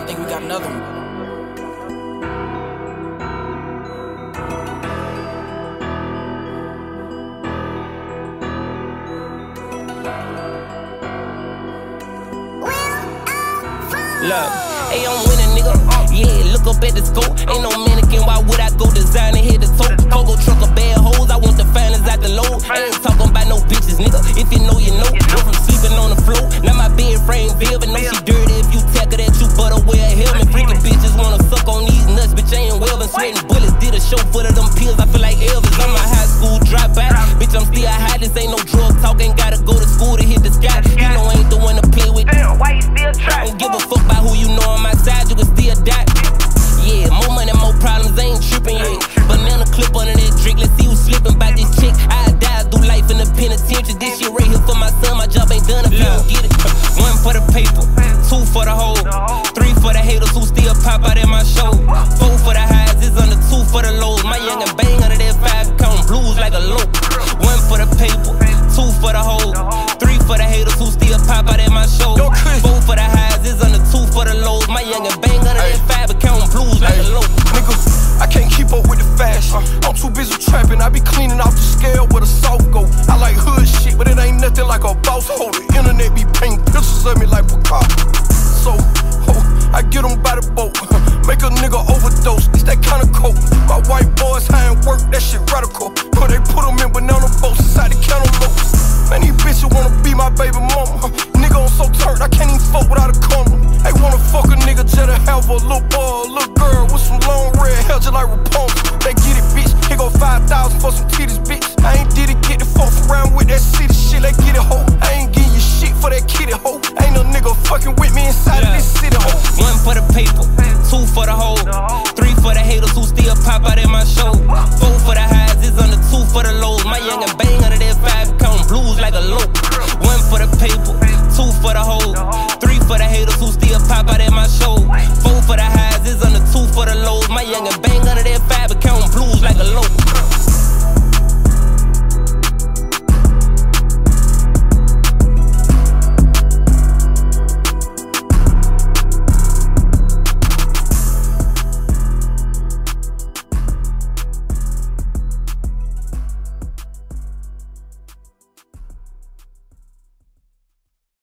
think we got another one. Look, hey, I'm winning, nigga. Yeah, look up at the scope. Ain't no mannequin, why would I go design and hit the toe? Coco truck of bad hoes, I want the finals out the load. I ain't talking about no bitches, nigga. If you know, you know. Go from sleeping on the floor. Now my bed frame velvet. Know she dirty if you tackle that, you better wear a helmet. Freaking bitches wanna suck on these nuts, bitch. I ain't well been sweating bullets. Did a show full of them pills, I feel like Elvis. I'm a high school dropout. Bitch, I'm still high, this ain't no drug talk. Ain't gotta go to school to hit the sky. You know I ain't the one to play with. Why you still try? Don't give a fuck about who you know on my side, you can still die. Yeah, more money, more problems, I ain't tripping yet. Banana clip under that drink, let's see who's slipping by this chick. I die through life in the penitentiary. This shit right here for my son, my job ain't done if you don't get it. One for the paper, two for the hoe, three for the haters who still pop out at my show. Four for the highs, it's under two for the lows. My young and bang under that five, counting blues like a low. One for the paper, two for the hoe, three for the haters who still pop out at my show. Four for the highs, it's under two for the lows. My young and bang under that five, counting blues like a low. Nigga, I can't keep up with the fashion. I'm too busy trapping, I be cleaning off the scale with a soft go. I like hood shit, but it ain't nothing like a boss hoe. The internet be painting pictures of me like Picasso. So, I get them by the boat, make a nigga overdose, it's that kind of coke. My white boys high and work, that shit radical. But they put them in banana boats inside the cantaloupes. Man, these bitches wanna be my baby mama. Nigga, I'm so turned, I can't even fuck without a condom. They wanna fuck a nigga just to have a little boy, a little girl with some long red hair just like Rapunzel. They get it, bitch, here go 5,000 for some titties, bitch. I ain't did it, get the folks around with that city shit, they get it, ho. I ain't give you shit for that kitty, ho. Ain't no nigga fucking with me inside of this city, ho. One for the paper, two for the hoe, three for the haters who still pop out at my show. Four for the highs, it's under two for the lows. My young and bang under that five, counting blues like a low. One for the paper, two for the hoe, three for the haters who still pop out at my show. Four for the highs, it's under two for the lows. My young and bang under that five, counting blues like a low.